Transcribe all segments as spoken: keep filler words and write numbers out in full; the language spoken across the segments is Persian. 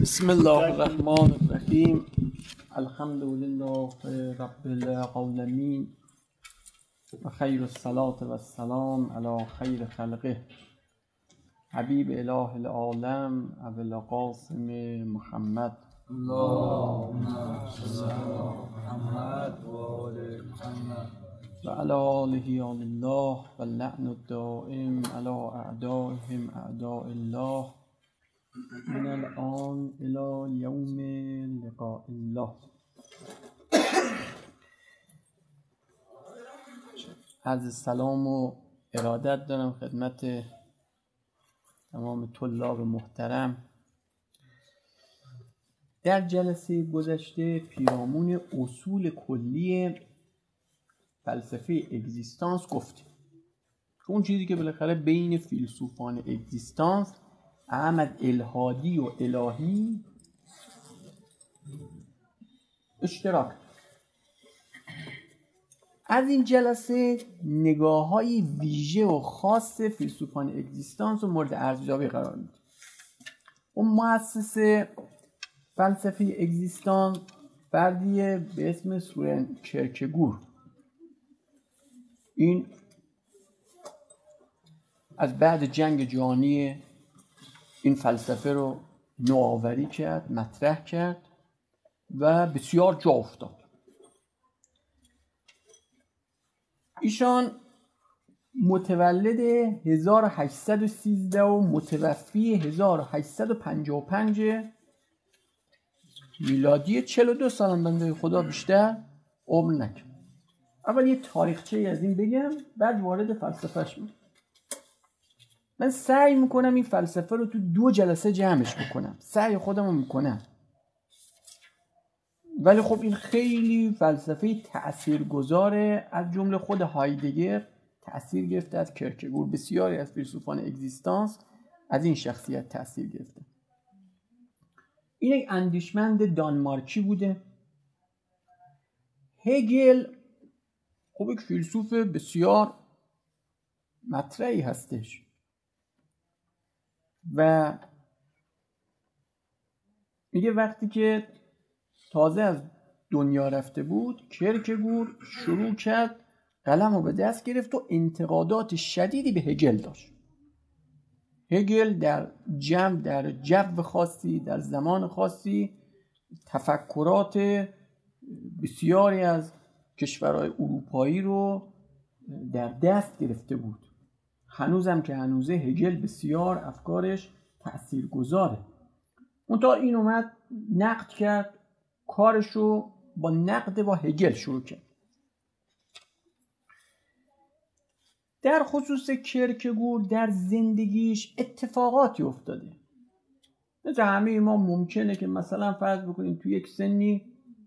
بسم الله الرحمن الرحیم. الحمد لله رب العالمین و خیر الصلاة و السلام علی خیر خلقه حبیب اله العالم ابو القاسم محمد اللهم صل علی محمد و آل محمد و علی آله آل الله و اللعن الدائم علی اعدائهم اعداء الله من الان الى یوم لقاء الله. عرض سلام و ارادت دارم خدمت تمام طلاب محترم. در جلسه گذشته پیرامون اصول کلی فلسفه اگزیستانس گفتیم. اون چیزی که بالاخره بین فیلسوفان اگزیستانس احمد الهادی و الهی اشتراک. از این جلسه نگاه‌های ویژه و خاص فیلسوفان اگزیستانس و مورد ارزیابی قرار میدیم. اون مؤسس فلسفه اگزیستانس فردی به اسم سورن کرکگور. این از بعد جنگ جهانی این فلسفه رو نوآوری کرد، مطرح کرد و بسیار جا افتاد. ایشان متولد هزار و هشتصد و سیزده و متوفی هزار و هشتصد و پنجاه و پنج میلادی. چهل و دو سال بنده خدا بیشتر عمر نکرد. اول یه تاریخچه از این بگم، بعد وارد فلسفهش میشم. من سعی میکنم این فلسفه رو تو دو جلسه جمعش بکنم، سعی خودم رو میکنم، ولی خب این خیلی فلسفه تأثیرگذاره. از جمله خود هایدگر تأثیر گرفته از کرکگور. بسیاری از فیلسوفان اگزیستانس از این شخصیت تأثیر گرفته. این یک اندیشمند دانمارکی بوده. هگل خب یک فیلسوف بسیار مطرحی هستش و میگه وقتی که تازه از دنیا رفته بود کرکگور شروع کرد قلم رو به دست گرفت و انتقادات شدیدی به هگل داشت. هگل در جمع در جو خاصی در زمان خاصی تفکرات بسیاری از کشورهای اروپایی رو در دست گرفته بود. هنوزم که هنوزه هگل بسیار افکارش تأثیرگذاره. منتها این اومد نقد کرد، کارشو با نقد با هگل شروع کرد. در خصوص کرکگور در زندگیش اتفاقاتی افتاده. مثل همه ما ممکنه که مثلا فرض بکنیم تو یک سنی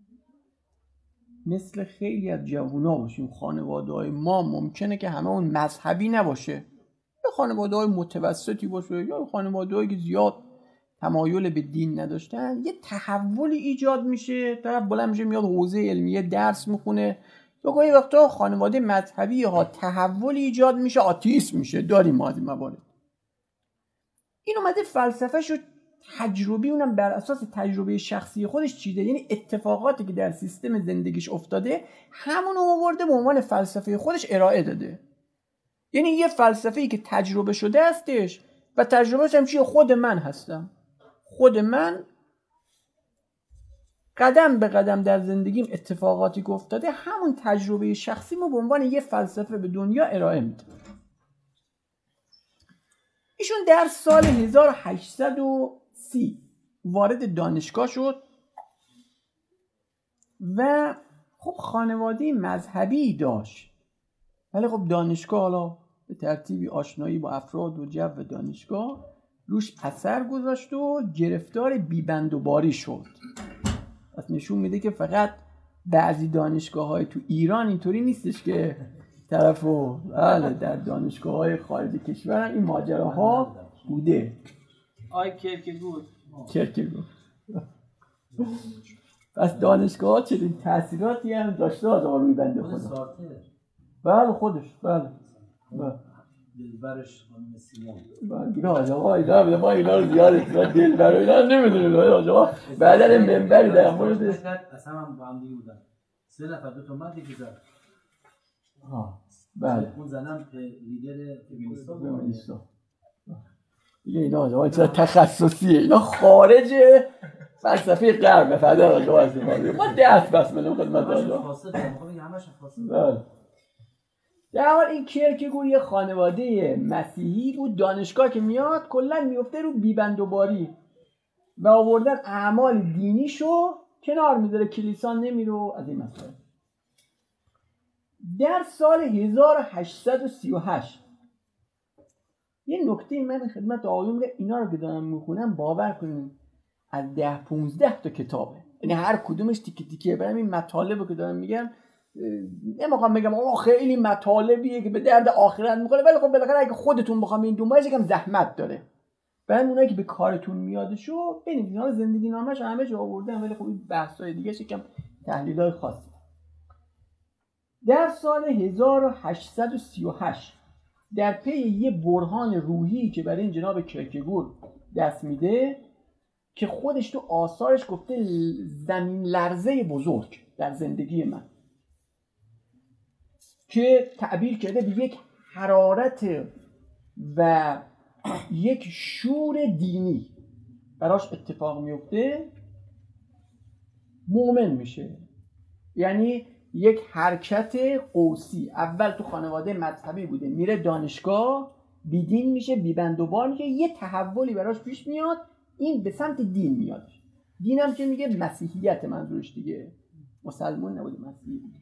مثل خیلی از جوونا باشیم. خانواده های ما ممکنه که همه اون مذهبی نباشه، یا خانواده های متوسطی باشه، یا خانواده هایی که زیاد تمایل به دین نداشتن. یه تحولی ایجاد میشه، طرف بلند میشه میاد حوزه علمیه درس میخونه، یا گاهی وقتا خانواده مذهبی ها تحولی ایجاد میشه آتئیسم میشه. داریم ما از این موارد. این اومده فلسفه شو تجربی، اونم بر اساس تجربه شخصی خودش چیده، یعنی اتفاقاتی که در سیستم زندگیش افتاده همون رو آورده به عنوان فلسفه خودش ارائه داده. یعنی یه فلسفه‌ای که تجربه شده هستش و تجربهش هم چیه؟ خود من هستم. خود من قدم به قدم در زندگیم اتفاقاتی که افتاده همون تجربه شخصی ما به عنوان یه فلسفه به دنیا ارائه میده. ایشون در سال هزار و هشتصد و سی وارد دانشگاه شد و خب خانواده مذهبی داشت، ولی خب دانشگاه حالا به ترتیبی آشنایی با افراد و جو دانشگاه روش اثر گذاشت و گرفتار بیبند و باری شد. پس نشون میده که فقط بعضی دانشگاه های تو ایران اینطوری نیستش که طرفو بله در دانشگاه های خارج کشور هم این ماجراها بوده. آی کرکگور کرکگور پس دانشگاه ها چنین تأثیراتی هم داشته از آروی بنده خدا. بله خودش بله, بله. دلبرش خانم سیمون. اینا آقا اینا ما اینا رو زیاد اصلا دلبر اینا نمیدونیم آقا بعدن منبری در مورد اصلا هم با هم دیگه بودن سه نفر دو تا مرد دیگه زد. ها بله اون زنم لیدر فمینیستا بود. دیگه اینا آقا چرا تخصصیه اینا خارج فلسفه غرب فدا آقا واسه ما دست بس منو خدمت آقا خاصه همش خاصه. بله در حال این کیرکگور یه خانواده مسیحی بود، دانشگاه که میاد کلا میفته رو بیبندوباری و آوردن اعمال دینیشو کنار میذاره، کلیسا نمیرو از این مسائل. در سال هزار و هشتصد و سی و هشت یه نکته من خدمت آقایون میگم، اینا رو که دارم میخونم باور کنین از ده پونزده تا کتابه، یعنی هر کدومش تیکه تیکه. برام این مطالبو که دارم میگم نمیخوام بگم آقا خیلی مطالبیه که به درد آخرت میخوره، ولی خب بالاخره اگه خودتون بخوام این دنبالش یکم زحمت داره. برای اونایی که به کارتون میادشو ببینید اینا زندگی نامش همه جا آوردن، ولی خب این بحثای دیگه یکم تحلیلای خاصی. در سال هزار و هشتصد و سی و هشت در پی یه برهان روحی که برای این جناب کیرکگور دست میده که خودش تو آثارش گفته زمین لرزه بزرگ در زندگی من، که تعبیر کرده به یک حرارت و یک شور دینی براش اتفاق میفته، مؤمن میشه. یعنی یک حرکت قوسی، اول تو خانواده مذهبی بوده میره دانشگاه بیدین میشه، بیبندوبار میشه، یه تحولی براش پیش میاد، این به سمت دین میاد. دینم که میگه مسیحیت منظورش دیگه، مسلمان نبوده مسیحی بوده.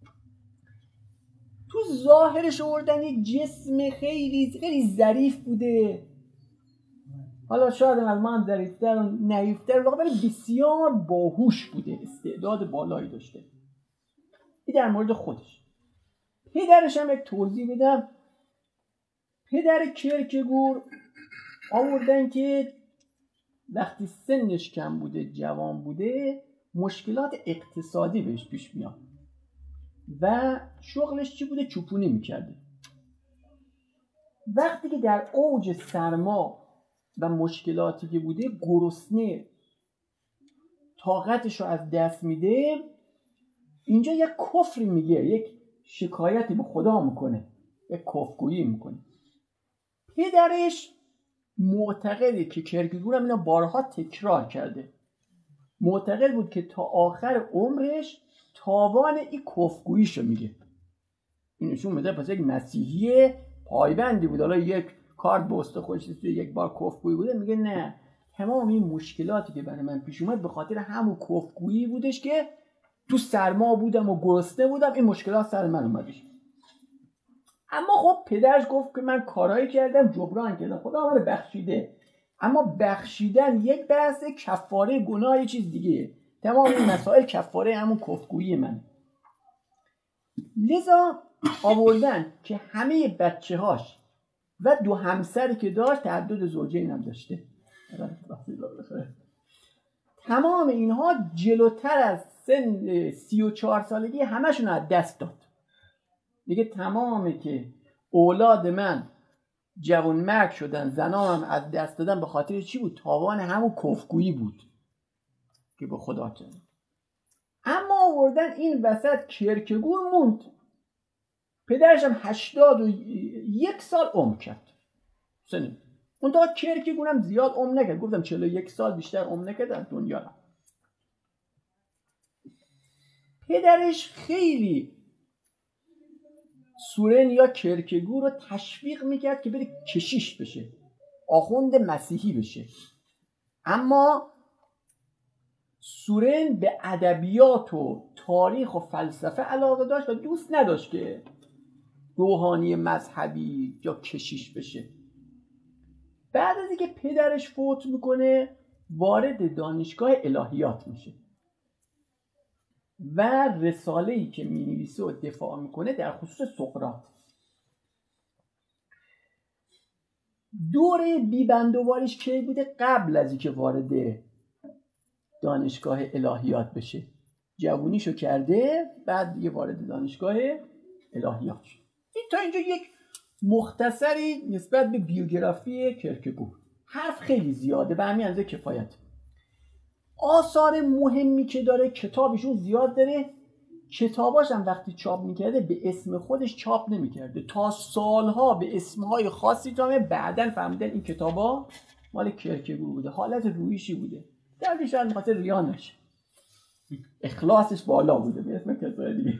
تو ظاهرش آوردن یک جسم خیلی خیلی ظریف بوده، حالا شاید از من ظریفتر و نحیفتر ولی بسیار باهوش بوده، استعداد بالایی داشته. این در مورد خودش. پدرش هم یک توضیح بدم. پدر کیرکگور آوردن که وقتی سنش کم بوده، جوان بوده، مشکلات اقتصادی بهش پیش میاد و شغلش چی بوده؟ چوپونی میکرده. وقتی که در اوج سرما و مشکلاتی که بوده گرسنه طاقتش رو از دست میده، اینجا یک کفری میگه، یک شکایتی به خدا میکنه، یک کفرگویی میکنه. پدرش معتقده که کیرکگور هم اینا بارها تکرار کرده، معتقد بود که تا آخر عمرش تاوان این کفرگوییشو میگه. این نشون میده پس یک مسیحی پایبندی بود. حالا یک کارت به استا خودش یک بار کفرگویی بوده، میگه نه، تمام این مشکلاتی که برای من پیش اومد به خاطر همون کفرگویی بودش که تو سرما بودم و گرسنه بودم، این مشکلات سر من اومدش. اما خب پدرش گفت که من کارایی کردم جبران کردم، خدا من بخشیده. اما بخشیدن یک بحث، کفاره گناه یه چیز دیگه. تمام این مسائل کفاره همون کفرگویی من. لذا آوردن که همه بچه هاش و دو همسری که داشت تعدد زوجین هم داشته، تمام اینها جلوتر از سن سی و چهار سالگی همشون از دست داد. دیگه تمامه که اولاد من جوان مرگ شدن، زنام هم از دست دادن، به خاطر چی بود؟ تاوان همون کفرگویی بود که به خدا کرد. اما آوردن این وسط کیرکگور موند. پدرش هم هشتاد و یک سال عمر کرد سنی. اون تا کیرکگور هم زیاد عمر نکرد، گفتم چهل و یک سال بیشتر عمر نکرد در دنیا را. پدرش خیلی سورن یا کیرکگور رو تشویق میکرد که بره کشیش بشه، آخوند مسیحی بشه. اما سورن به ادبیات و تاریخ و فلسفه علاقه داشت و دوست نداشت که روحانی مذهبی یا کشیش بشه. بعد از اینکه پدرش فوت میکنه وارد دانشگاه الهیات میشه و رساله‌ای که می‌نویسه و دفاع میکنه در خصوص سقراط. دوره بیبندوبارش کی بوده؟ قبل از اینکه وارد دانشگاه الهیات بشه. جوونیشو کرده، بعد دیگه وارد دانشگاه الهیات شد. این تا اینجا یک مختصری نسبت به بیوگرافی کرکگور. حرف خیلی زیاده، به همین اندازه کفایت. آثار مهمی که داره، کتابشون زیاد داره، کتاباش هم وقتی چاپ میکرده به اسم خودش چاپ نمیکرده، تا سالها به اسمهای خاصی تا بعدن فهمیدن این کتابا مال کرکگور بوده، حالت رویشی بوده، درش شاید میخاطر ریا نشه، اخلاصش بالا بوده به اسم کتابای دیگه.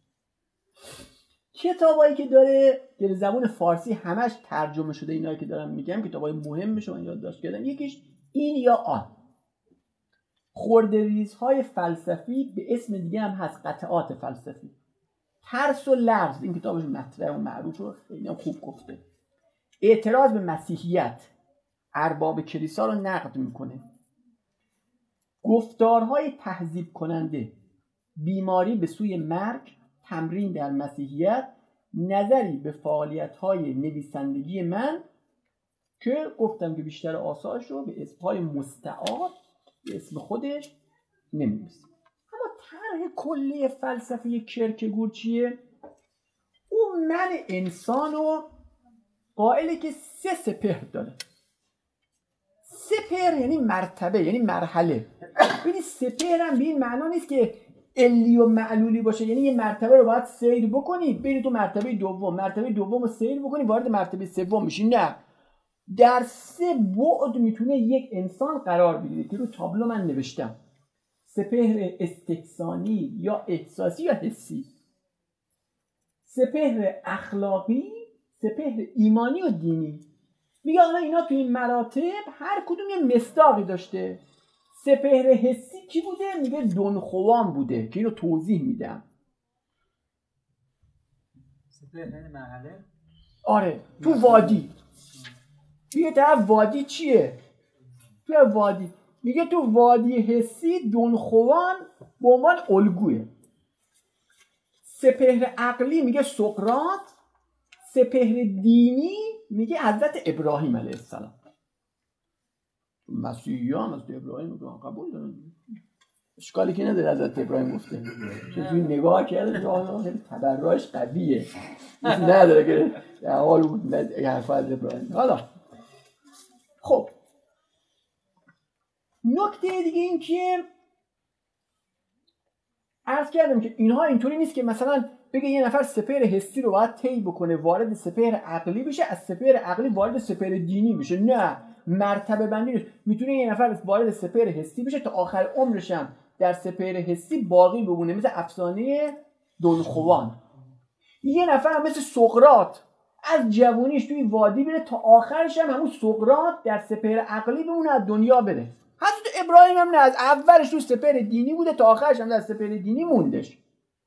کتابایی که داره که زبان فارسی همش ترجمه شده، اینایی که دارم میگم کتابای مهمش رو یادداشت کردم، یکیش این یا آن، خرده‌ریزهای فلسفی، به اسم دیگه هم هست قطعات فلسفی. ترس و لرز، این کتابش مطرح و معروف و خیلی هم خوب گفته. اعتراض به مسیحیت، ارباب کلیسا رو نقد میکنه. گفتارهای تهذیب کننده، بیماری به سوی مرگ، تمرین در مسیحیت، نظری به فعالیت‌های نویسندگی من که گفتم که بیشتر آثارش رو به اسمهای مستعار به اسم خودش نمی‌نویسه. اما طرح کلی فلسفه کرکگور چیه؟ اون من انسانو قائله که سه سپهر داره. سپهر یعنی مرتبه، یعنی مرحله. ببینید سپهر هم به این معنا نیست که علی و معلولی باشه، یعنی یه مرتبه رو باید سیر بکنی بری تو مرتبه دوم، مرتبه دوم رو سیر بکنی وارد مرتبه سوم میشی. نه، در سه بعد میتونه یک انسان قرار بگیره که رو تابلو من نوشتم. سپهر استحسانی یا احساسی یا حسی، سپهر اخلاقی، سپهر ایمانی و دینی. میگه حالا اینا تو این مراتب هر کدوم یه مصداقی داشته. سپهر حسی کی بوده؟ میگه دون خوان بوده که اینو توضیح میدم. سپهر مرحله؟ آره، تو وادی. میگه طرف وادی چیه؟ تو وادی میگه تو وادی حسی دون خوان به عنوان الگوه. سپهر عقلی میگه سقراط. سپهر دینی میگه حضرت ابراهیم علیه السلام. مسیحی هم از ابراهیم رو قبول دارن، اشکالی که نداره حضرت ابراهیم گفته، چون توی نگاه کرده تبرعش قویه، نداره که در حال بود حرف از ابراهیم. حالا خب نکته دیگه این که عرض کردم که اینها اینطوری نیست که مثلا بگه یه نفر سپهر حسی رو باید طی بکنه وارد سپهر عقلی بشه، از سپهر عقلی وارد سپهر دینی بشه. نه، مرتبه بندی نیست. میتونه یه نفر وارد سپهر حسی بشه تا آخر عمرش هم در سپهر حسی باقی بمونه، مثل افسانه دون خوان. یه نفر هم مثل سقراط از جوونیش توی وادی بره تا آخرش هم همون سقراط در سپهر عقلی بمونه، از دنیا بره. حضرت ابراهیم هم نه، از اولش تو سپهر دینی بوده تا آخرش هم در سپهر دینی موندش.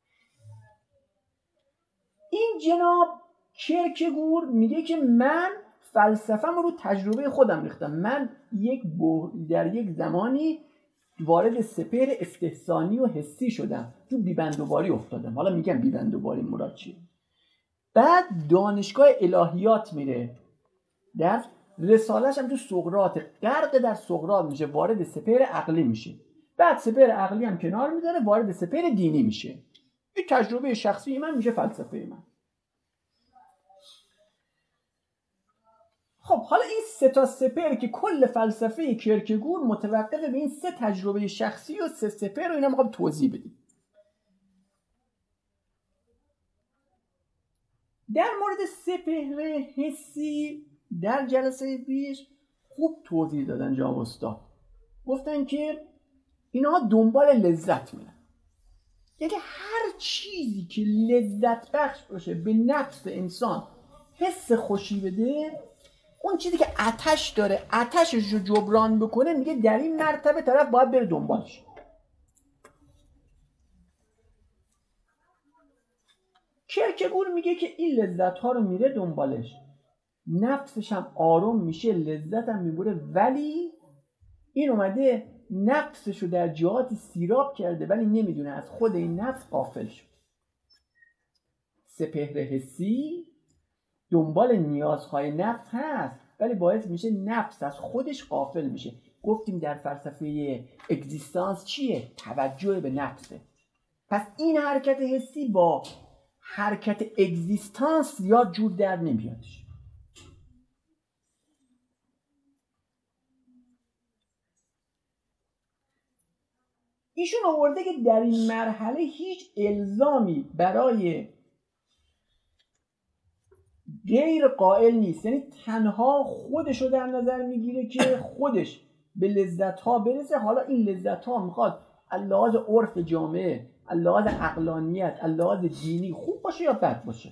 این جناب کرکگور میگه که من فلسفه‌م رو تجربه خودم ریختم. من یک در یک زمانی وارد سپهر استحسانی و حسی شدم، تو بیبندوباری افتادم. حالا میگم بیبندوباری مراد چیه. بعد دانشگاه الهیات میره، در رساله‌ش هم تو سقراط، غرق در سقراط میشه، وارد سپهر عقلی میشه. بعد سپهر عقلی هم کنار میذاره، وارد سپهر دینی میشه. این تجربه شخصی من میشه فلسفه من. خب حالا این سه تا سپهر که کل فلسفه کرکگور متوقف به این سه تجربه شخصی و سه سپهر رو اینا میخوام توضیح بدیم. در مورد سپهر حسی در جلسه پیش خوب توضیح دادن جناب استاد. گفتن که اینا دنبال لذت میرن، یعنی هر چیزی که لذت بخش باشه به نفس انسان، حس خوشی بده، اون چیزی که آتش داره آتشش رو جبران بکنه، میگه در این مرتبه طرف باید بره دنبالش. کرکگور میگه که این لذت ها رو میره دنبالش، نفسش هم آروم میشه، لذت هم میبره، ولی این اومده نفسش رو در جهاتی سیراب کرده ولی نمیدونه، از خود این نفس غافل شد. سپهر حسی دنبال نیازهای نفس هست ولی باعث میشه نفس از خودش غافل میشه. گفتیم در فلسفه اگزیستانس چیه؟ توجه به نفسه. پس این حرکت حسی با حرکت اگزیستانس زیاد جور در نمیادش. ایشون آورده که در این مرحله هیچ الزامی برای غیر قائل نیست، یعنی تنها خودش رو در نظر میگیره که خودش به لذت ها برسه. حالا این لذت ها میخواد اللحاظ عرف جامعه، اللحاظ عقلانیت، اللحاظ دینی خوب باشه یا بد باشه.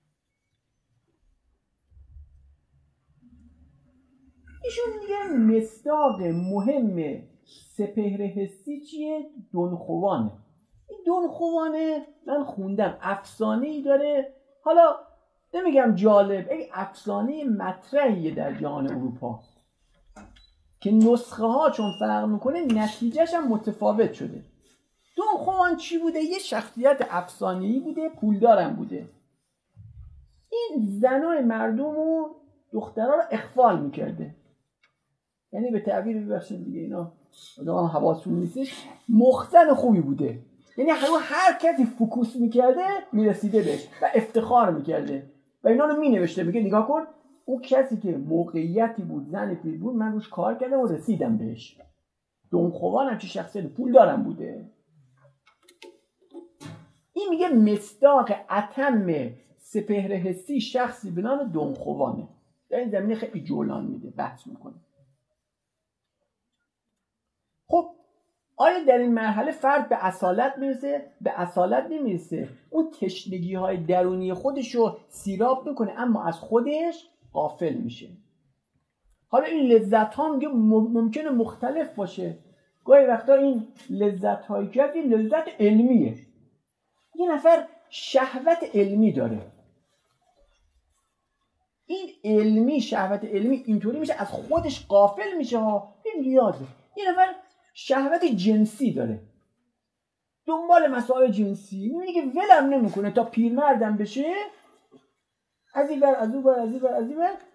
ایشون میگه مصداق مهم سپهر حسی چیه؟ دونخوانه. این دونخوانه من خوندم افسانه‌ای داره، حالا نمیگم جالب، این افسانه مطرحیه در جهان اروپا که نسخه ها چون فرق میکنه نتیجهش هم متفاوت شده. دونخوان چی بوده؟ یه شخصیت افسانه‌ای بوده، پولدارم بوده. این زنای مردم و دخترها رو اخفال میکرده، یعنی به تعبیر ببخشید دیگه اینا آدم حواسون نیستش، مخزن خوبی بوده، یعنی هر کسی فوکوس میکرده میرسیده بهش و افتخار میکرده و اینا رو مینوشته، میگه نگاه کن اون کسی که موقعیتی بود، زن پیر بود، من روش کار کردم و رسیدم بهش. دونخوان هم چه شخصیت پول دارم بوده. این میگه مصداق اتم سپهر حسی شخصی به نام دونخوانه. در این زمینه خیلی جولان میده، بحث میکنه. خب آیا در این مرحله فرد به اصالت میرسه؟ به اصالت نمیرسه. اون تشنگی های درونی خودش رو سیراب میکنه اما از خودش غافل میشه. حالا این لذت ها میگه ممکنه مختلف باشه. گاهی وقتا این لذت هایی که این لذت علمیه، یه نفر شهوت علمی داره، این علمی شهوت علمی اینطوری میشه از خودش غافل میشه ها، این نیازه. یه نفر شهوت جنسی داره، دنبال مسائل جنسی، میبینی که ولم نمیکنه تا پیرمردم بشه، از این بر از اون بر از این بر از این بر.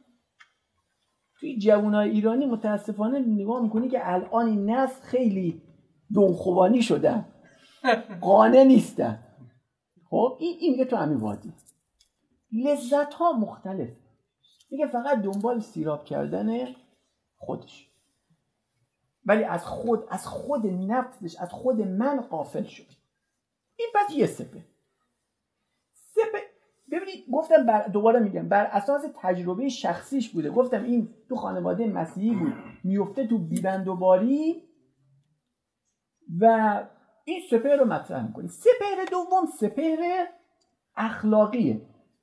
توی جوانای ایرانی متاسفانه نگاه میکنی که الان این نسل خیلی دونخوانی شدن، قانع نیستن. خب این این میگه تو همین وادی لذت ها مختلف، میگه فقط دنبال سیراب کردن خودش، ولی از خود از خود نفسش، از خود من غافل شد. این پس یه سپه سپه ببینید گفتم بر دوباره میگم بر اساس تجربه شخصیش بوده. گفتم این تو خانواده مسیحی بود، میفته تو بیبندوباری و این سپهر رو مطرح میکنی. سپهر دوم سپهر اخلاقیه.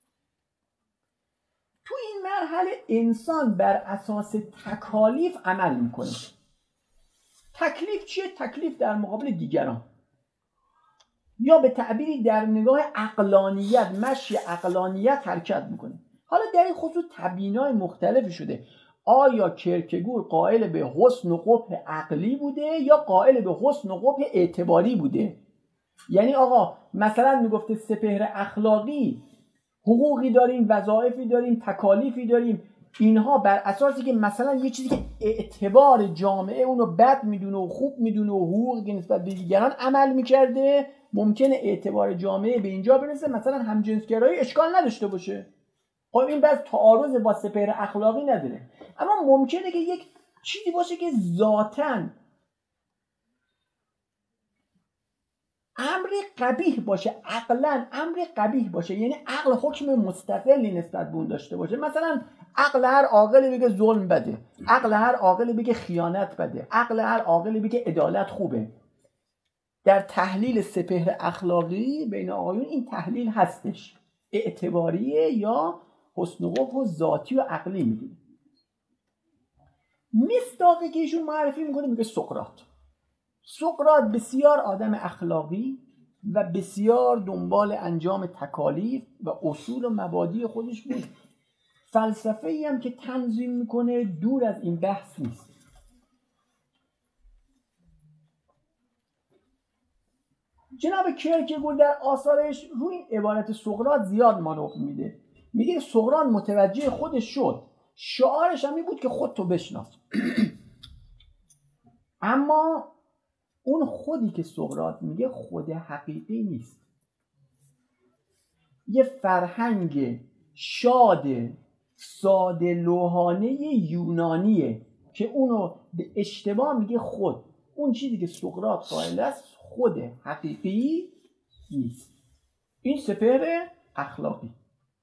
تو این مرحله انسان بر اساس تکالیف عمل میکنه. تکلیف چیه؟ تکلیف در مقابل دیگران، یا به تعبیری در نگاه عقلانیت، مشی عقلانیت حرکت میکنه. حالا در این خصوص تبیین‌های مختلفی شده. آیا کرکگور قائل به حسن و قبح عقلی بوده یا قائل به حسن و قبح اعتباری بوده؟ یعنی آقا مثلا میگفته سپهر اخلاقی حقوقی داریم، وظایفی داریم، تکالیفی داریم، اینها بر اساسی که مثلا یه چیزی که اعتبار جامعه اونو بد میدونه و خوب میدونه و حقوقی که نسبت به دیگران عمل میکرده، ممکنه اعتبار جامعه به اینجا برسه مثلا همجنسگرایی اشکال نداشته باشه. خب این باز تعارض با سپهر اخلاقی نداره، اما ممکنه که یک چیزی باشه که ذاتاً امر قبیح باشه، عقلاً امر قبیح باشه، یعنی عقل حکم مستقلی نسبت به اون داشته باشه. مثلا عقل هر عاقلی بگه ظلم بده، عقل هر عاقلی بگه خیانت بده، عقل هر عاقلی بگه عدالت خوبه. در تحلیل سپهر اخلاقی بین آقایون این تحلیل هستش، اعتباریه یا حسن و قبح و ذاتی و عقلی میدونه. مصداقی که ایشون معرفی میکنه میگه سقراط. سقراط بسیار آدم اخلاقی و بسیار دنبال انجام تکالیف و اصول و مبادی خودش بود. فلسفه‌ای هم که تنظیم میکنه دور از این بحث نیست. جناب کرکگور در آثارش روی این عبارت سقراط زیاد مانور میده. میگه سقراط متوجه خودش شد، شعارش هم این بود که خودتو بشناس. اما اون خودی که سقراط میگه خود حقیقی نیست. یه فرهنگ شاد ساده لوحانه یونانیه که اونو به اشتباه میگه خود. اون چیزی که سقراط قائل است خود حقیقی نیست. این سپهر اخلاقی.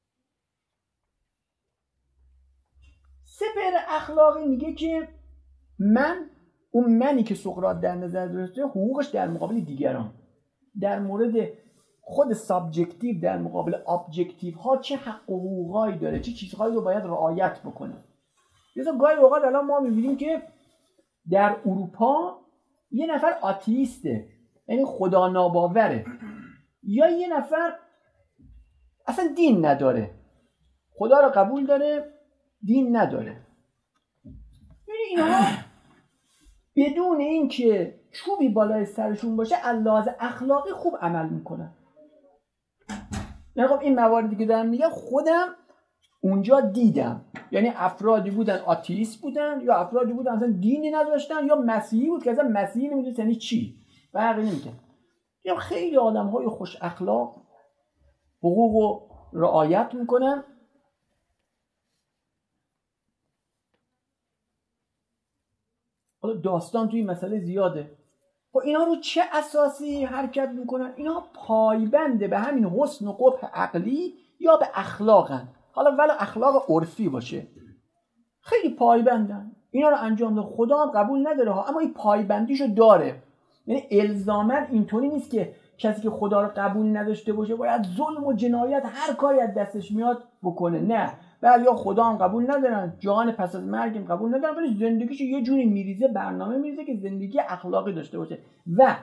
سپهر اخلاقی میگه که من، اون منی که سقراط در نظر داشته، حقوقش در مقابل دیگران، در مورد خود سابجکتیو در مقابل ابجکتیو ها چه حق و حقوقایی داره، چه چیزهایی رو باید رعایت بکنه. مثلا گاهی اوقات الان ما میبینیم که در اروپا یه نفر آتئیسته، یعنی خدا ناباوره، یا یه نفر اصلا دین نداره، خدا رو قبول داره دین نداره. یعنی اینها بدون اینکه چوبی بالای سرشون باشه از لحاظ اخلاقی خوب عمل میکنن. یعنی خب این مواردی که دارم میگم خودم اونجا دیدم، یعنی افرادی بودن آتئیست بودن، یا افرادی بودن اصلا دینی نداشتن، یا مسیحی بود که اصلا مسیحی نمیدونست یعنی چی، فرقی نمیکنه. یا خیلی آدم‌های خوش اخلاق حقوق رو رعایت میکنن. حالا داستان توی مسئله زیاده. خب اینا رو چه اساسی حرکت میکنن؟ اینا پایبنده به همین حسن و قبح عقلی یا به اخلاقن، حالا ولی اخلاق عرفی باشه، خیلی پایبندن. اینا رو انجام ده. خدا هم قبول نداره ها، اما این پایبندیشو داره. یعنی الزاما اینطوری نیست که کسی که خدا رو قبول نداشته باشه باید ظلم و جنایت هر کاری از دستش میاد بکنه. نه، بعد یا خدا هم قبول ندارن، جهان پس از مرگ هم قبول ندارن، ولی زندگیشو یه جوری میریزه، برنامه میریزه که زندگی اخلاقی داشته باشه. و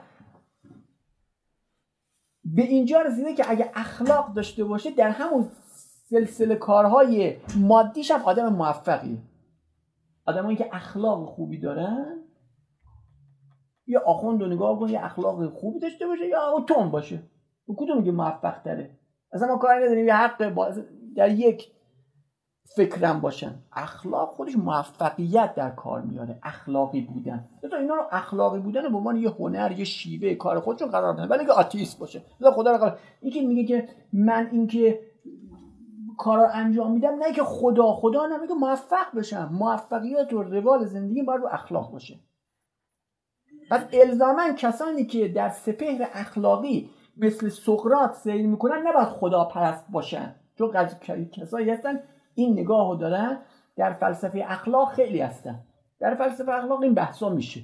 به اینجا رسیده که اگه اخلاق داشته باشه در همون سلسله کارهای مادیش هم آدم موفقیه. آدمایی که اخلاق خوبی دارن، یا آخوند رو نگاه کن یه اخلاق خوبی داشته باشه یا اتم باشه، کدوم میگه موفق تره؟ اصلا ما کاری نداریم یه حق در یک فکرم باشن. اخلاق خودش موفقیت در کار میاره. اخلاقی بودن، تا اینا رو اخلاقی بودن به عنوان یه هنر، یه شیوه کار خودشون قرار بدن. ولی که آتئیست باشه، مثلا خدا رو قرار این که میگه که من این که کارا انجام میدم، نه که خدا خدا نمیگه موفق بشم. موفقیت و روال زندگی باید رو اخلاق باشه. پس الزاماً کسانی که در سپهر اخلاقی مثل سقراط سیر میکنن نباید خدا پرست باشن، چون کسایی هستن این نگاه رو دارن. در فلسفه اخلاق خیلی هستن، در فلسفه اخلاق این بحثا میشه.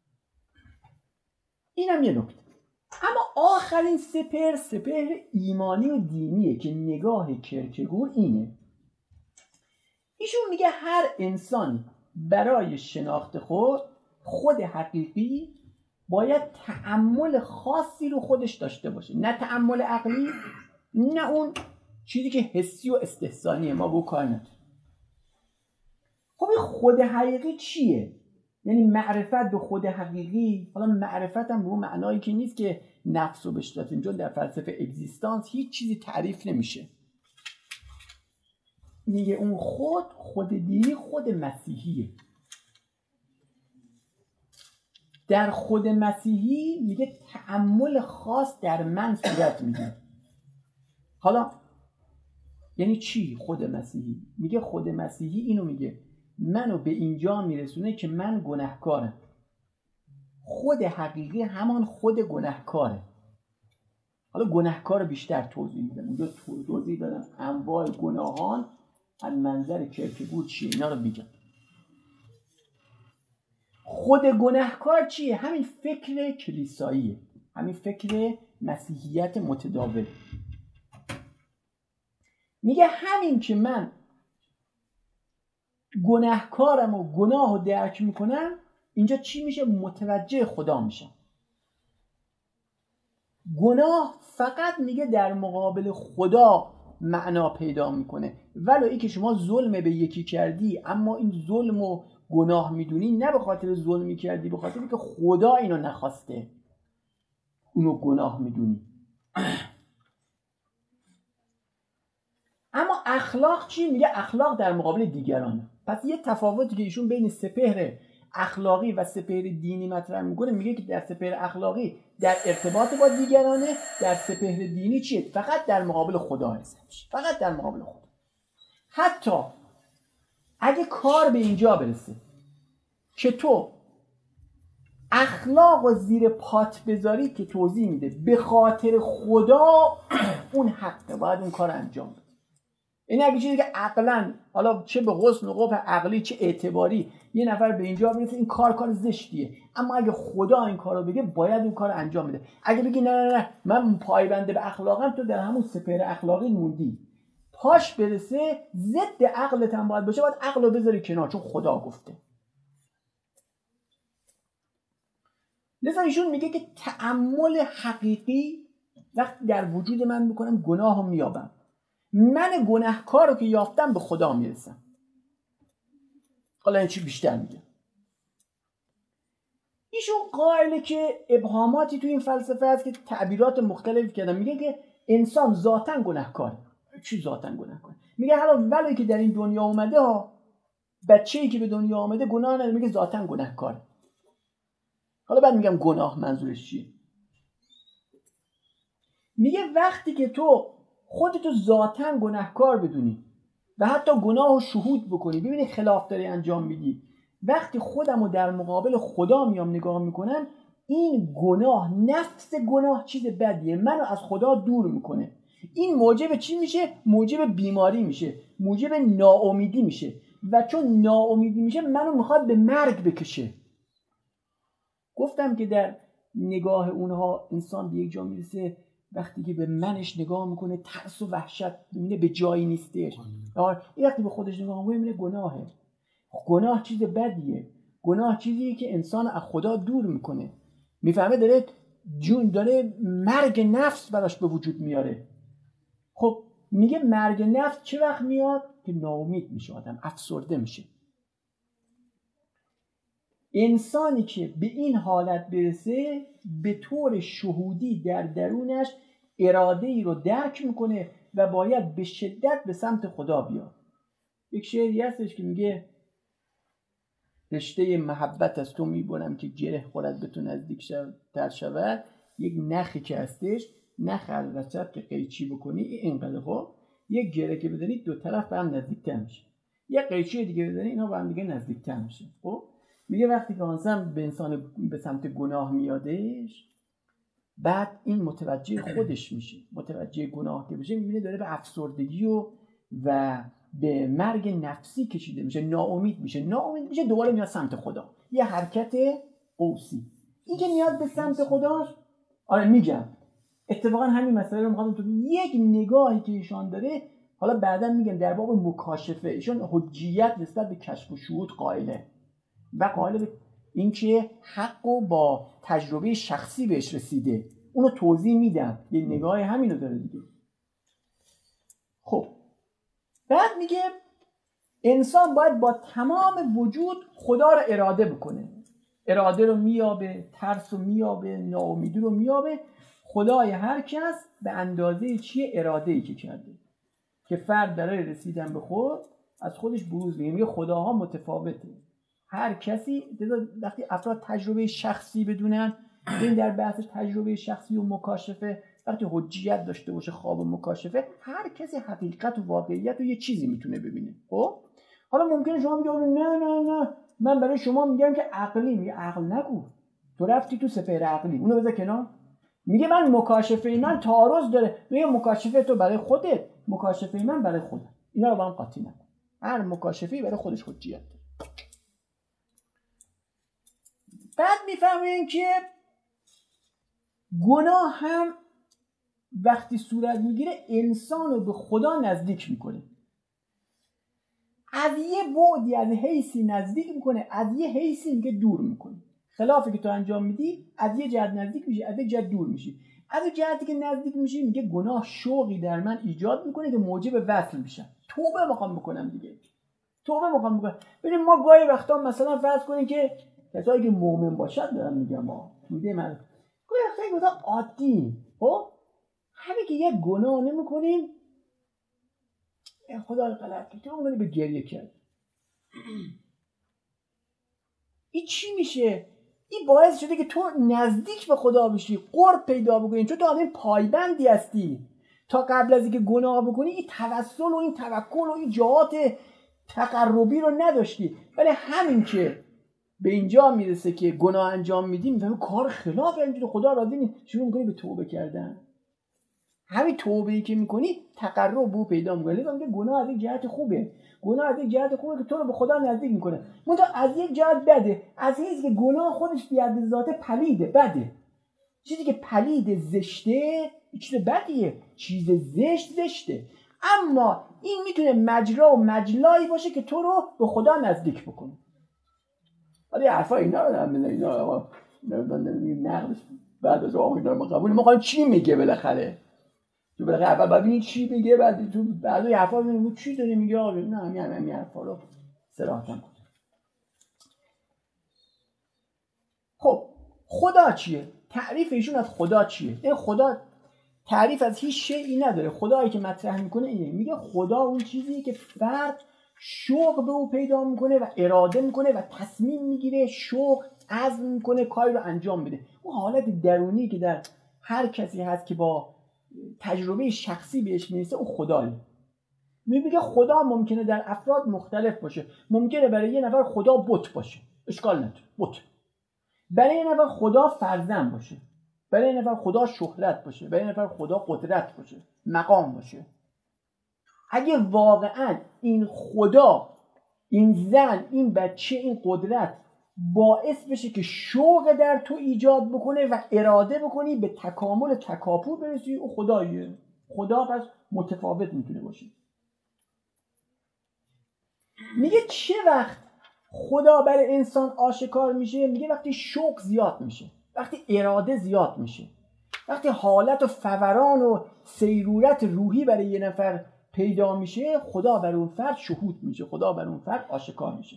اینم یه نکته. اما آخرین سپهر سپهر ایمانی و دینیه که نگاه کرکگور اینه. ایشون میگه هر انسانی برای شناخت خود خود حقیقی باید تأمل خاصی رو خودش داشته باشه، نه تأمل عقلی، نه اون چیزی که حسی و استحسانیه، ما با کار نداریم. خب این خود حقیقی چیه؟ یعنی معرفت به خود حقیقی. حالا معرفت هم به اون معنایی که نیست که نفس رو بشناسیم، چون در فلسفه اگزیستانس هیچ چیزی تعریف نمیشه. میگه اون خود خود دینی خود مسیحیه. در خود مسیحی میگه تأمل خاص در من صورت میگیره. حالا یعنی چی خود مسیحی؟ میگه خود مسیحی اینو میگه منو به اینجا میرسونه که من گناهکارم. خود حقیقی همان خود گناهکاره. حالا گناهکار بیشتر توضیح میدم. اونجا توضیح دادم انواع گناهان از منظر کرکگور چیه، اینا رو بگم. خود گناهکار چیه؟ همین فکر کلیساییه، همین فکر مسیحیت متداول. میگه همین که من گناهکارم و گناه رو درک میکنم، اینجا چی میشه؟ متوجه خدا میشم. گناه فقط میگه در مقابل خدا معنا پیدا میکنه. ولو ای که شما ظلم به یکی کردی، اما این ظلم و گناه میدونی، نه به خاطر ظلمی کردی، به خاطر که خدا اینو نخواسته اونو گناه میدونی. اما اخلاق چی؟ میگه اخلاق در مقابل دیگرانه. پس یه تفاوتی که ایشون بین سپهر اخلاقی و سپهر دینی مطرح میکنه، میگه که در سپهر اخلاقی در ارتباط با دیگرانه، در سپهر دینی چیه؟ فقط در مقابل خدا حساب میشه، فقط در مقابل خدا. حتی اگه کار به اینجا برسه که تو اخلاق و زیر پات بذاری، که توضیح میده به خاطر خدا، اون حقه، باید اون کار انجام بده. این اگه چیزی که عقلاً، حالا چه به حسن و قبح عقلی چه اعتباری، یه نفر به اینجا برسه این کار کار زشتیه، اما اگه خدا این کارو بگه باید اون کار انجام بده. اگه بگی نه نه نه من پایبنده به اخلاقم، تو در همون سپهر اخلاقی موندی. پاش برسه ضد عقلت هم باید باشه، باید عقلو بذاری کنار، چون خدا گفته. لذا ایشون میگه که تأمل حقیقی وقتی در وجود من میکنم گناه رو میابم، من گناهکار رو که یافتم به خدا میرسم. حالا این چی بیشتر میگه؟ ایشون قائله که ابهاماتی تو این فلسفه هست که تعبیرات مختلفی کردن. میگه که انسان ذاتاً گناهکاره. چی ذاتاً گناهکاره؟ میگه حالا ولی که در این دنیا اومده ها، بچه‌ای که به دنیا اومده گناه نداره، میگه ذاتاً گناهکاره. حالا بعد میگم گناه منظورش چیه؟ میگه وقتی که تو خودتو ذاتاً گناهکار بدونی و حتی گناه رو شهود بکنی، ببینی خلاف داری انجام میدی، وقتی خودم رو در مقابل خدا میام نگاه میکنم، این گناه، نفس گناه چیز بدیه، منو از خدا دور میکنه. این موجب چی میشه؟ موجب بیماری میشه، موجب ناامیدی میشه، و چون ناامیدی میشه منو میخواد به مرگ بکشه. گفتم که در نگاه اونها انسان به یک جا میرسه وقتی که به منش نگاه میکنه ترس و وحشت میبینه به جایی نیستش. این وقتی به خودش نگاه میکنه میبینه گناهه. گناه چیز بدیه، گناه چیزیه که انسان از خدا دور میکنه. میفهمه داره جون، داره مرگ نفس براش به وجود میاره. خب میگه مرگ نفس چه وقت میاد؟ که ناامید میشه آدم، افسرده میشه. انسانی که به این حالت برسه به طور شهودی در درونش اراده ای رو درک میکنه و باید به شدت به سمت خدا بیاد. یک شعری هستش که میگه رشته محبت از تو میبرم که گره خورد به تو نزدیک تر شود. یک نخی که هستش، نخ الوسط که قیچی بکنی اینقدر، خب یک گره که بدنی دو طرف به هم نزدیکتر میشه، یک قیچی دیگه بدنی اینا با هم دیگه نزدیکتر میشه. خب میگه وقتی که انسان به انسان به سمت گناه میادش، بعد این متوجه خودش میشه، متوجه گناه که بشه میبینه داره به افسردگی و و به مرگ نفسی کشیده میشه، ناامید میشه، ناامید میشه دوباره میاد سمت خدا. یه حرکت قوسی. این که میاد به سمت خداش، آره میگم اتفاقا همین مسئله رو میخوام تو یک نگاهی که ایشان داره، حالا بعدا میگم در باب مکاشفه، ایشان حجیت نسبت به کشف و شهود قائله و قائل به این که حقو با تجربه شخصی بهش رسیده. اونو توضیح میدم، یه نگاه همینو داره دیگه. خب بعد میگه انسان باید با تمام وجود خدا رو اراده بکنه. اراده رو میابه، ترس رو میابه، ناامیدی رو میابه. خدای هر کس به اندازه چیه اراده‌ای که کرده، که فرد برای رسیدن به خود از خودش بروز بگه. میگه خداها متفاوته. هر کسی وقتی افراد تجربه شخصی بدونن، این در بحث تجربه شخصی و مکاشفه، وقتی حجیت داشته باشه خواب و مکاشفه، هر کسی حقیقت و واقعیت رو یه چیزی میتونه ببینه. خب حالا ممکنه شما بگید نه نه نه من برای شما میگم که عقلی. میگه عقل نگو، تو رفتی تو سپهر عقلی، اونو بذار کنار. میگه من مکاشفه من تعارض داره. میگه مکاشفه تو برای خودت، مکاشفه من برای خودم، اینا رو با هم قاطی نکن. هر مکاشفه‌ای برای خودش حجیت داره. بعد میفهمین که گناه هم وقتی صورت میگیره انسان رو به خدا نزدیک میکنه. از یه بعدی، از حیثی نزدیک میکنه، از یه حیثی میگه دور میکنه. خلافی که تو انجام میدی از یه جهت نزدیک میشی، از یه جهت دور میشی. از یه جهتی که نزدیک میشی میگه گناه شوقی در من ایجاد میکنه که موجب وصل میشه. توبه میخوام بکنم دیگه، توبه میخوام بکنم. ببین ما گاهی وقتا مثلا فرض کنیم که کسایی که مؤمن باشد، دارم میگم ما میده من گاهی خیلی گناه عادی، خب همین که یه گناه نمیکنیم خدا غلط کرد، تو اونو به گریه کرد. این چی میشه؟ این باعث شده که تو نزدیک به خدا بشی، قرب پیدا بکنی، چون تو آدم پایبندی هستی. تا قبل از اینکه گناه بکنی این توسل و این توکل و این جهات تقربی رو نداشتی، ولی همین که به اینجا میرسه که گناه انجام میدی، میفهمی کار خلاف انجام خدا راضی نیست، شروع میکنی به توبه کردن. همین توبه‌ای که میکنی تقرب رو پیدا میکنی. لذا میگه گناه از یک جهت خوبه، گناه از یک جهت خوبه که تو رو به خدا نزدیک میکنه. منتها از یک جهت بده، از حیث که گناه خودش به حد ذات پلیده، بده. چیزی که پلید زشته چیز بدیه، چیز زشت زشته، اما این میتونه مجرا و مجلایی باشه که تو رو به خدا نزدیک بکنه. ولی حرفا اینا رو هم میزنه، اینا آقا نقدش بعد از آقا اینا رو قبول می‌کنیم. چی میگه بالاخره؟ تو بالاخره اول ببینید چی میگه، بعد تو بعد این حرفا ببینید چی داره میگه. آقا نه همین همین حرفا رو صراحتاً گفت. خب خدا چیه؟ تعریف ایشون از خدا چیه؟ این خدا تعریف از هیچ شیئی نداره. خدایی که مطرح میکنه اینه، میگه خدا اون چیزیه که فرد شوق به او پیدا میکنه و اراده میکنه و تصمیم میگیره، شوق عزم میکنه کاری رو انجام بده. اون حالت درونی که در هر کسی هست که با تجربه شخصی بهش میرسه، اون خدایه. میگه خدا ممکنه در افراد مختلف باشه. ممکنه برای یه نفر خدا بت باشه، اشکال نداره، بت. برای یه نفر خدا فرزند باشه، برای یه نفر خدا شهرت باشه، برای یه نفر خدا قدرت باشه، مقام باشه. اگه واقعا این خدا، این زن، این بچه، این قدرت باعث بشه که شوق در تو ایجاد بکنه و اراده بکنی به تکامل تکاپو برسی، او خداییه. خدا پس متفاوت میتونه باشه. میگه چه وقت خدا برای انسان آشکار میشه؟ میگه وقتی شوق زیاد میشه، وقتی اراده زیاد میشه، وقتی حالت و فوران و سیرورت روحی برای یه نفر پیدا میشه، خدا برای اون فرد شهود میشه، خدا برای اون فرد آشکار میشه.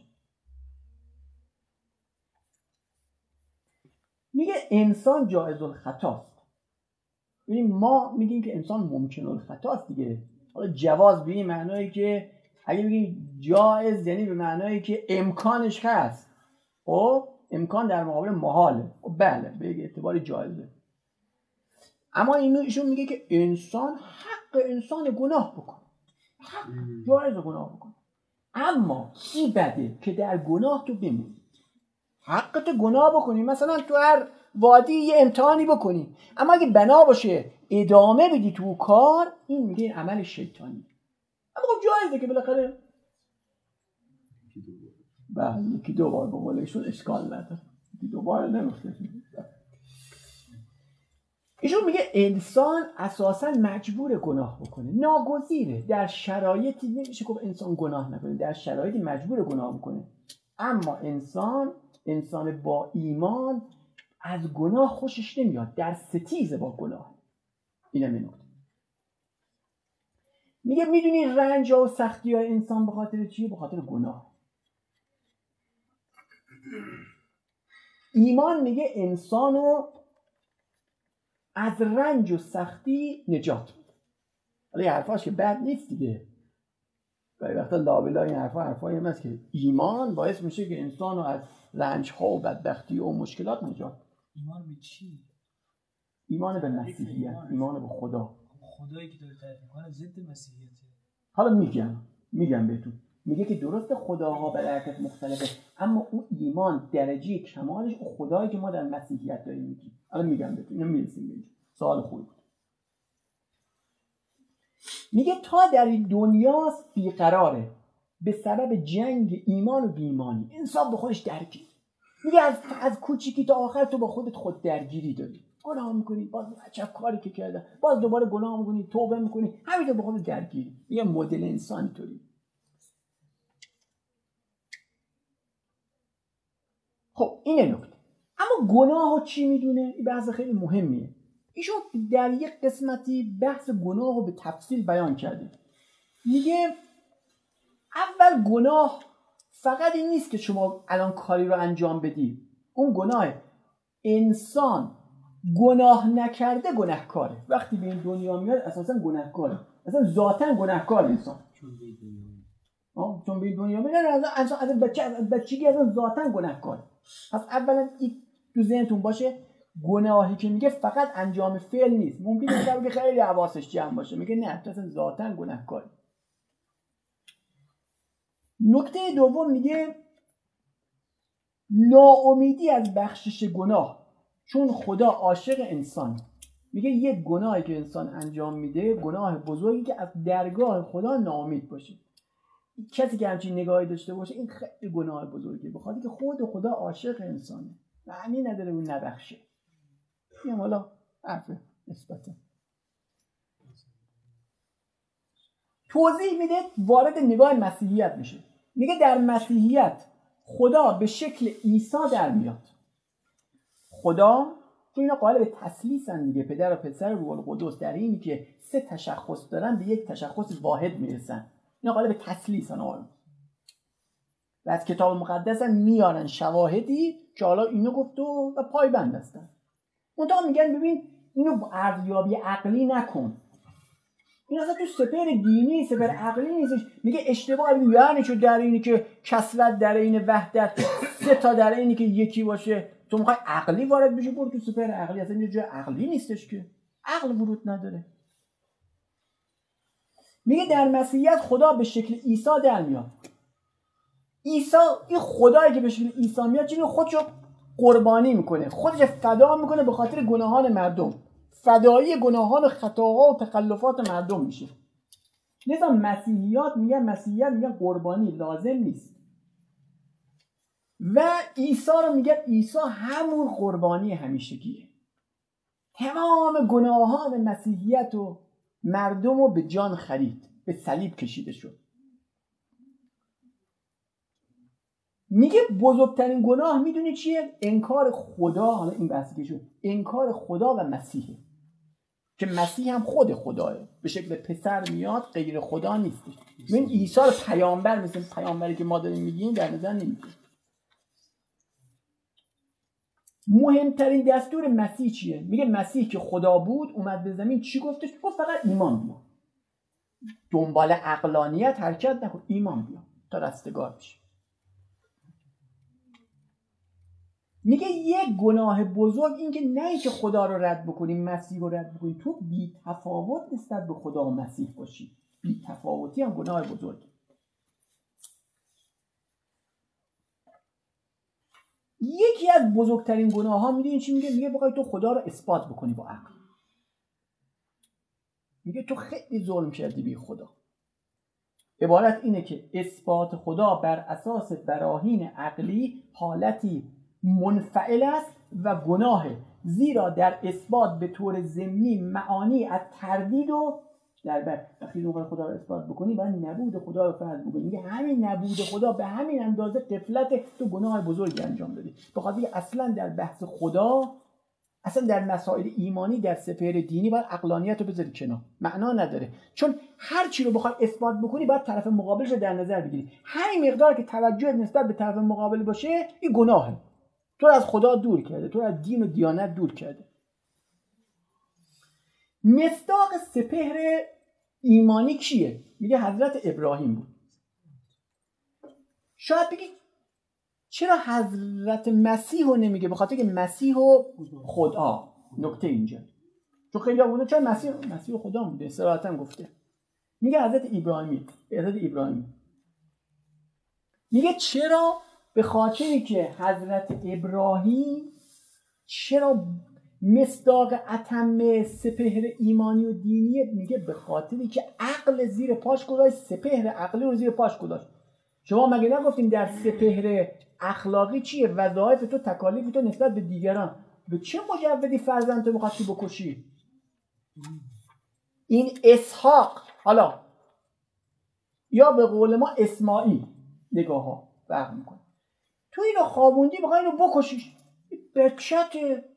میگه انسان جایز الخطاست. ببین ما میگیم که انسان ممکن الخطاست دیگه. حالا جواز به این معنایی که اگه بگیم جایز یعنی به معنایی که امکانش هست. خب امکان در مقابل محاله. خب بله به یک اعتبار جایزه. اما اینو ایشون میگه که انسان حق انسان گناه بکنه، حق جایز گناه بکنه، اما این بده که در گناه تو بمونی. حقت گناه بکنی، مثلا تو هر وادی یه امتحانی بکنی، اما اگه بنا باشه ادامه بدی تو کار، این میگه این عمل شیطانی. اما خب جایزه که بالاخره بله یکی دو بار به قولشون اشکال نداره، یکی دو بار نمیخته. ایشون میگه انسان اساساً مجبور گناه بکنه، ناگزیره. در شرایطی نمیشه که انسان گناه نکنه، در شرایطی مجبور گناه بکنه. اما انسان انسان با ایمان از گناه خوشش نمیاد، در ستیزه با گناه. اینم این نکته. میگه میدونی رنج و سختی های انسان به خاطر چیه؟ به خاطر گناه. ایمان میگه انسانو از رنج و سختی نجات میده. حالا یه حرفاش که بد نیست دیگه، گاهی وقتا لابلا این حرفا حرفایی هم هست که ایمان باعث میشه که انسانو از رنج ها و بدبختی و مشکلات نجات. ایمان به چی؟ ایمان به مسیحیت، ایمان به خدا. خدایی که داره تعریف میکنه ضد مسیحیته. حالا میگم میگم بهتون، میگه که درست خداها به حرکت مختلفه، اما اون ایمان درجه کمالش اون خدایی که ما در مسیحیت داریم میگیم. حالا میگم بهتون، اینو میرسیم بهش. سوال خوبی بود. میگه تا در این دنیا بیقراره به سبب جنگ ایمان و بیمانی. انسان به خودش درگیر. میگه از از کوچیکی تا آخر تو با خودت خود درگیری داری. گناه میکنی، باز عجب کاری که کرده، باز دوباره گناه میکنی، توبه میکنی، همینطور با خودت درگیری. یه مدل انسانی طوری. خب اینه نکته. اما گناهو چی میدونه؟ این بحث خیلی مهمیه. ایشون در یک قسمتی بحث گناه رو به تفصیل بیان کرده. میگه اول گناه فقط این نیست که شما الان کاری رو انجام بدی. اون گناه انسان گناه نکرده گناهکاره. وقتی به این دنیا میاد اساسا گناهکاره. اصلا ذاتاً گناهکار انسان. چون به دنیا آه چون به دنیا میاد اصلا از بچه از بچگی اصلا ذاتاً گناهکاره. پس اولا این تو ذهنتون باشه گناهی که میگه فقط انجام فعل نیست. ممکنه که خیلی حواسش جمع باشه میگه نه تو اصلا ذاتاً گناهکاری. نکته دوم میگه ناامیدی از بخشش گناه، چون خدا عاشق انسان. میگه یک گناهی که انسان انجام میده گناه بزرگی که از درگاه خدا ناامید باشه. کسی که همچین نگاهی داشته باشه این خیلی گناه بزرگیه، بخاطر که خود خدا عاشق انسانه، معنی نداره اون نبخشه. میگم حالا حرف نسبتا توضیح میده، وارد نگاه مسیحیت میشه. میگه در مسیحیت خدا به شکل عیسی در میاد. خدا که اینا قائل به تثلیثن دیگه، پدر و پسر و روح القدس، در اینی که سه تشخص دارن به یک تشخص واحد میرسن. اینا قائل به تثلیثن. آره و از کتاب مقدس هم میارن شواهدی که حالا اینو گفت و, و پایبند هستن. منتها میگن ببین اینو ارزیابی عقلی نکن، این اصلا تو سپر دینی سپر عقلی نیستش. میگه اشتباه یعنی چه در اینی که کثرت در این وحدت، سه تا در اینی که یکی باشه، تو میخوای عقلی وارد بشی؟ برو تو سپر عقلی، اصلا یه جای عقلی نیستش که، عقل ورود نداره. میگه در مسیحیت خدا به شکل عیسی در میاد. عیسی این خدایی که به شکل عیسی میاد چیزی خودشو قربانی میکنه، خودش فدا میکنه به خاطر گناهان مردم، فدایی گناهان و خطاها و تخلفات مردم میشه. لذا مسیحیات میگن مسیحیت میگن قربانی لازم نیست و عیسی رو میگن عیسی همون قربانی همیشگیه. تمام گناهان مسیحیت و مردم رو به جان خرید، به صلیب کشیده شد. میگه بزرگترین گناه میدونی چیه؟ انکار خدا. حالا این بحثی که شد انکار خدا و مسیحه، که مسیح هم خود خداه، به شکل پسر میاد، غیر خدا نیستش. من عیسی رو پیامبر مثل پیامبری که ما داریم میگیم در نظر نمیگیره. مهمترین دستور مسیح چیه؟ میگه مسیح که خدا بود اومد به زمین چی گفتش؟ گفت فقط ایمان بیار، دنبال عقلانیت حرکت نکن، ایمان بیار تا رستگار بشی. میگه یک گناه بزرگ این که نه اینکه خدا رو رد بکنی، مسیح رو رد بکنی، تو بی تفاوت نسبت به خدا و مسیح باشی. بی تفاوتی هم گناه بزرگی. یکی از بزرگترین گناه ها میدونی چی میگه؟ میگه بخوای تو خدا رو اثبات بکنی با عقل. میگه تو خیلی ظلم کردی بی خدا. عبارت اینه که اثبات خدا بر اساس براهین عقلی حالتی منفعل است و گناهه، زیرا در اثبات به طور ضمنی معانی از تردید و در بر. وقتی تو خدا رو اثبات بکنی باید نبود خدا رو فرض بکنی. میگه همین نبود خدا به همین اندازه غفلت، تو گناه بزرگی انجام دادی. بخاطر اینکه اصلا در بحث خدا، اصلا در مسائل ایمانی در سپهر دینی باید عقلانیت رو بذاری کنار، معنا نداره. چون هر چی رو بخوای اثبات بکنی باید طرف مقابلش رو در نظر بگیری. همین مقدار که توجه نسبت به طرف مقابل باشه این گناهه، تو از خدا دور کرده، تو از دین و دیانت دور کرده. مصداق سپهر ایمانی کیه؟ میگه حضرت ابراهیم بود. شاید بگی چرا حضرت مسیح رو نمیگه؟ بخاطر که مسیح و خدا. نکته اینجا چون خیلی بوده چرا مسیح مسیح و خدا بوده، صراحتاً گفته. میگه حضرت ابراهیم حضرت ابراهیم میگه چرا؟ به خاطری که حضرت ابراهیم چرا مصداق اتم سپهر ایمانی و دینی؟ میگه به خاطری که عقل زیر پاش گذاشت، سپهر عقلی رو زیر پاش گذاشت. شما مگه نگفتیم در سپهر اخلاقی چیه؟ وظایف تو، تکالیف تو نسبت به دیگران. به چه مجردی فرزند تو میخواستی بکشی؟ این اسحاق، حالا یا به قول ما اسماعیل، نگاه ها فرق میکنه. تو اینو خوابوندی بخوای اینو بکشیش، بچت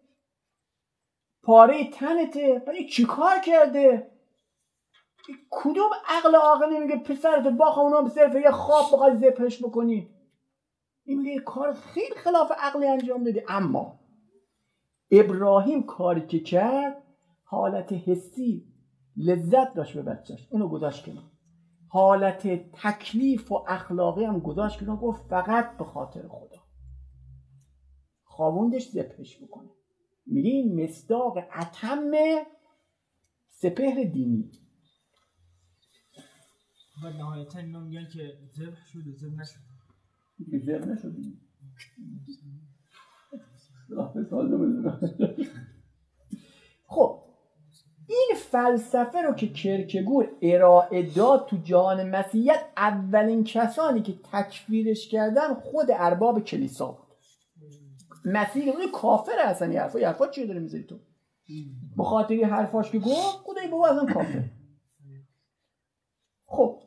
پاره تنته، ولی چی کار کرده؟ کدوم عقل عاقل میگه پسرتو باخونا به صرف یه خواب بخوای ذبحش بکنی؟ این میگه کار خیلی خلاف عقلی انجام دادی. اما ابراهیم کاری که کرد حالت حسی لذت داشت به بچهش، اونو گذاشت کنار. حالت تکلیف و اخلاقی هم گذاشت کنار، گفت فقط به خاطر خدا. خاوندش ذبحش بکنه. میگه این مصداق اتم سپهر دینی. و نهایتا اینا میگن که ذبح شد و ذبح نشد. ذبح نشد. خب این فلسفه رو که کرکگور ارائه داد تو جهان مسیحیت، اولین کسانی که تکفیرش کردن خود ارباب کلیسا بود. مسیحی اون کافر هستن. این حرفا حرفا چیه داره میذاری تو؟ به خاطر حرفاش که گفت خدای بابا اصلا کافر. خب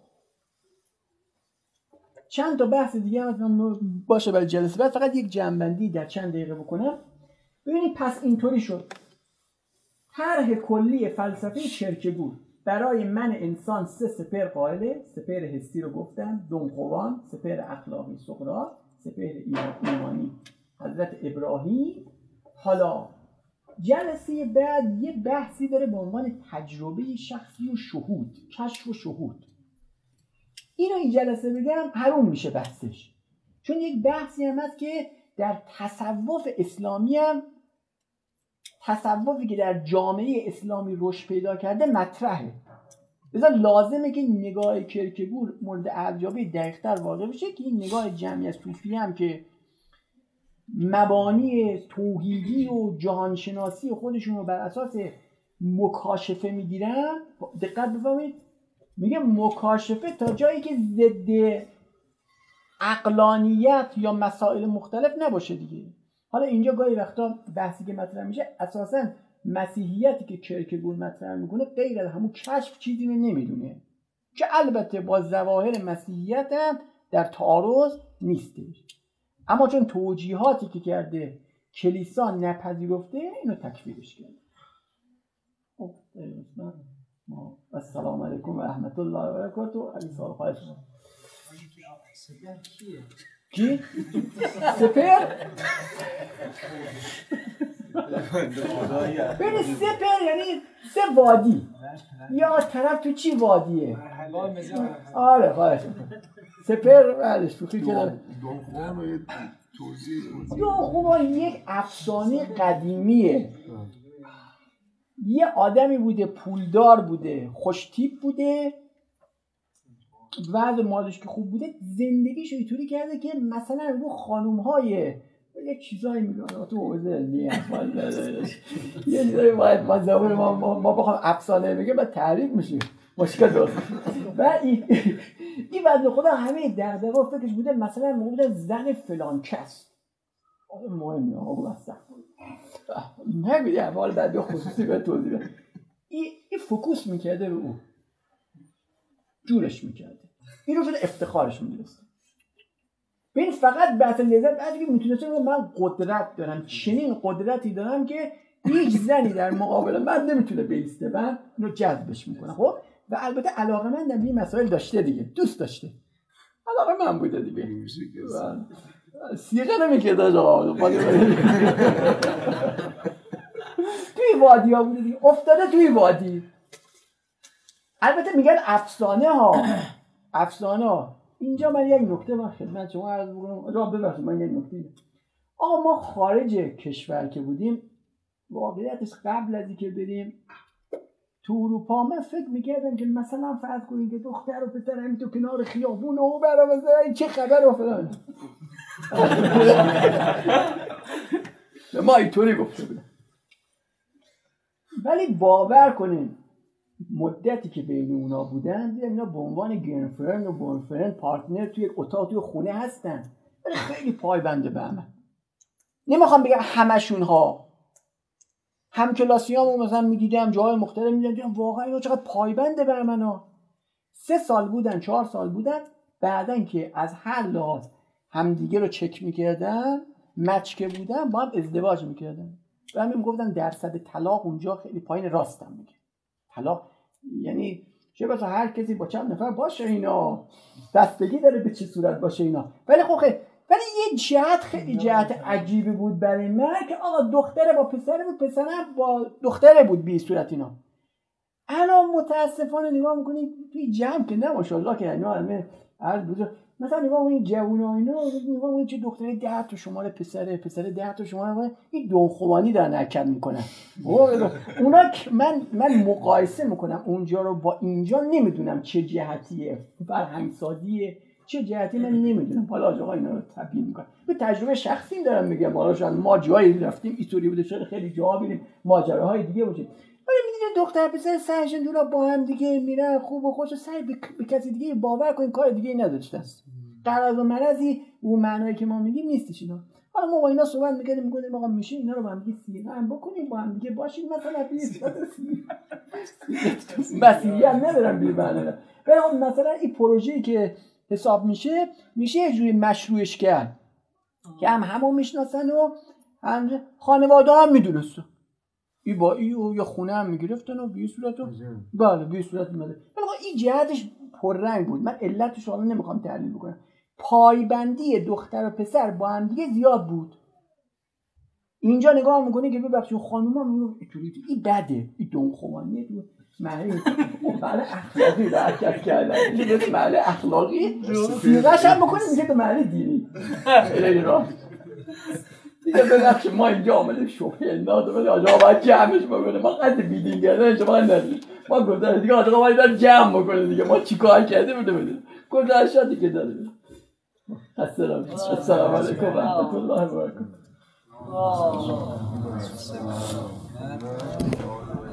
چند تا بحث دیگه هم باشه برای جلسه بعد، فقط یک جنبندی در چند دقیقه بکنم. ببینید پس اینطوری شد طرح کلی فلسفه کرکگور برای من انسان سه سپهر قائله. سپهر حسی رو گفتم، دون خوان، سپهر اخلاقی سقراط، سپهر ایمانی حضرت ابراهیم. حالا جلسه بعد یه بحثی داره به عنوان تجربه شخصی و شهود، کشف و شهود. اینو این جلسه بگم حروم میشه بحثش، چون یک بحثی هم هست که در تصوف اسلامی هم، تصوفی که در جامعه اسلامی رشد پیدا کرده مطرحه. لذا لازمه که نگاه کرکگور مورد ارجابی دقیق‌تر واقع بشه که این نگاه جمعی از صوفی هم که مبانی توحیدی و جهانشناسی خودشون رو بر اساس مکاشفه میگیرن. دقت بفهمید، میگه مکاشفه تا جایی که ضد عقلانیت یا مسائل مختلف نباشه دیگه. حالا اینجا گاهی وقتا بحثی که مطرح میشه اساساً مسیحیتی که کرکگور مطرح میکنه غیر از همون کشف چیزی رو نمیدونه، که البته با ظواهر مسیحیت هم در تعارض نیستش، اما چون توجیهاتی که کرده کلیسا نپذیرفته اینو تکفیرش کرده. خب السلام علیکم و رحمت الله و برکاته. علی سال خواهش شما. سپهر کیه؟ کی؟ سپهر؟ ببین سپهر یعنی سه وادی. یا طرف تو چی وادیه؟ آره خواهش سپهر بعدش تو خیلی که داره دون خوان رو توضیح دون خوان یک افسانه قدیمیه. یه آدمی بوده، پولدار بوده، خوشتیپ بوده، وضع مالش که خوب بوده، زندگیشو اینطوری کرده که مثلا رو خانوم‌های یک چیزایی میگن تو حوزه علمیه یه چیزایی باید ما زبان ما ما بخوام افسانه بگه بعد تعریف میشه مشکل داره. و این این وضع خدا همه دغدغه و فکرش بوده مثلا موجود زن فلان کس آره مهمه آقا واسه نمیدی اول بعد به خصوصی به توضیح بده. این این فوکوس میکرده رو او، جورش میکرده، این رو شده افتخارش میدونسته. ببین فقط بحث لذت بعدی که میتونسته من قدرت دارم، چنین قدرتی دارم که هیچ زنی در مقابل من نمیتونه بیسته، من اینو جذبش میکنم. خب و البته علاقه من در این مسائل داشته دیگه، دوست داشته، علاقه من بوده دیگه، سیغه نمیکرده آقا توی وادی ها بوده دیگه، افتاده توی وادی. البته میگن افسانه ها افسانه ها اینجا من یک نکته من خدمت شما عرض بکنم، راه ببخشید من یک نکته. آقا ما خارج کشور که بودیم، واقعیتش قبل از اینکه بریم تو اروپا من فکر میکردم که مثلا فرض کنید که دختر و پسر همین تو کنار خیابون و برا مثلا چه خبر و فلان ما اینطوری گفته بودم. ولی باور کنین مدتی که بین اونا بودن دیدم اینا به عنوان گرلفرند و بویفرند پارتنر توی یک اتاق توی خونه هستن، ولی خیلی پایبنده به هم. نمیخوام بگم همشون ها، هم کلاسیامو مثلا میدیدم جاهای مختلف میدیدم واقعا اینا چقدر پایبنده به من ها. سه سال بودن چهار سال بودن، بعدن که از هر لحاظ همدیگه رو چک میکردن، مچ که بودن با هم ازدواج میکردن. و همین میگفتن درصد طلاق اونجا خیلی پایین، راستم میگه. طلاق یعنی چه بسا هر کسی با چند نفر باشه اینا، بستگی داره به چه صورت باشه اینا. ولی خب خیلی ولی یه جهت خیلی جهت عجیبی بود برای من که آقا دختره با پسره بود، پسره با دختره بود بی صورت اینا. الان متاسفانه نگاه میکنید توی جمع که نه ماشاءالله که اینا همه عرض بزرگ مثلا نگاه این جوونا اینا نگاه این چه دختری ده تا شماره پسره پسره ده تا شماره این دونخوانی دارن حرکت میکنن. اونا من من مقایسه میکنم اونجا رو با اینجا، نمیدونم چه جهتیه فرهنگ سازیه چه جهتی من نمیدونم. حالا آقا اینا رو تبیین میکنم به تجربه شخصی دارم میگم. حالا شاید ما جایی رفتیم اینطوری بوده، شاید خیلی جاها بریم ماجراهای دیگه باشه، ولی میدونید دختر پسر سرشون دولا با هم دیگه میرن خوب و خوش، سعی به کسی دیگه باور کنین کار دیگه نداشتن. قراض و مرضی اون معنایی که ما میگیم نیستش اینا. حالا ما با اینا صحبت می‌کردیم میگفتیم آقا میشه اینا رو با هم دیگه سیغه هم بکنیم، با هم دیگه باشیم مثلا بیست مسئولیت هم ندارم بی معنی. ولی مثلا این پروژه‌ای که حساب میشه میشه یه جوری مشروعش کرد که هم همون میشناسن و هم خانواده هم میدونستن ای با ای و یا خونه هم میگرفتن و به این صورت و بله به این صورت میمده. ولی این جهتش پررنگ بود. من علتش حالا نمیخوام تحلیل بکنم. پایبندی دختر و پسر با هم دیگه زیاد بود. اینجا نگاه میکنه که ببخشید خانوما میگن اینطوری این بده، این دونخوانیه تو معنی معنی اخلاقی رو حرکت کردن. این به معنی اخلاقی سیغش هم بکنه میگه به معنی دینی. خیلی راست. دیگه ببخشید ما اینجا عامل شوخی انداز ولی آقا باید جمعش بکنه. ما قد بیدین کردن شما نداریم. ما گذاشت دیگه آقا باید جمع بکنه دیگه. ما چیکار کردیم بده بده. گذاشت دیگه داره. السلام السلام علیکم و رحمت الله و برکاته.